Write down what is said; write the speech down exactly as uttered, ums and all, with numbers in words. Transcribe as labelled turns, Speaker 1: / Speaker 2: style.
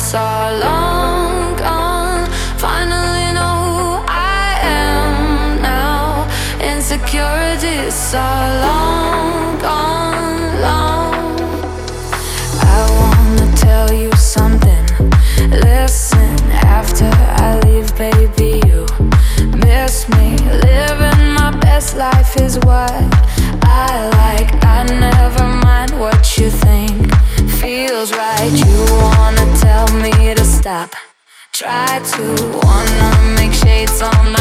Speaker 1: insecurities are long gone. Finally know who I am now. Insecurities are long gone, long. I wanna tell you something. Listen, after I leave, baby, you miss me. Living my best life is what I like. I never mind what you think. Feels right. You wanna tell me to stop. Try to, wanna make shades on